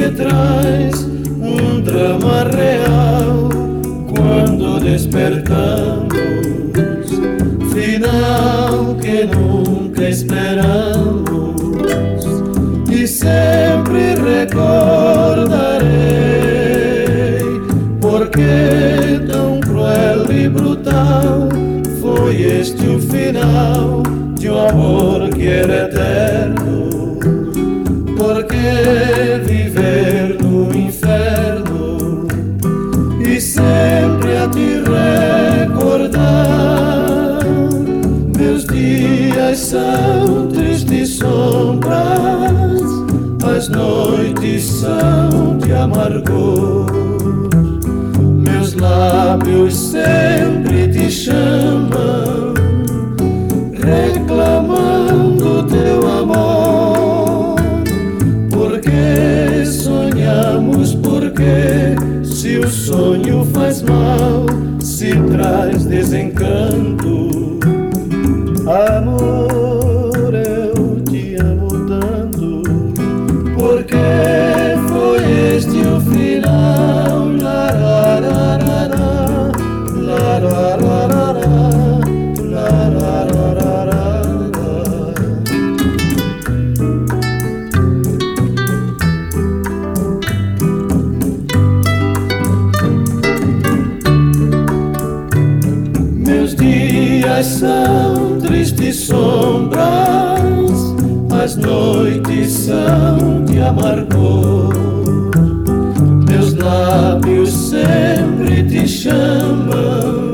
que traz um drama real quando despertamos, final que nunca esperamos, e sempre recordarei porque tão cruel e brutal foi este o final de um amor que era eterno. Porque viver no inferno e sempre a te recordar? Meus dias são tristes sombras, as noites são de amargor. Meus lábios sempre te chamam, reclamando teu amor. Porque sonhamos, porque se o sonho faz mal, se traz desencanto. Amor, eu te amo tanto, porque foi este o final. Larararara, larararara, larararara. Meus dias são tristes sombras, as noites são de amargor. Meus lábios sempre te chamam,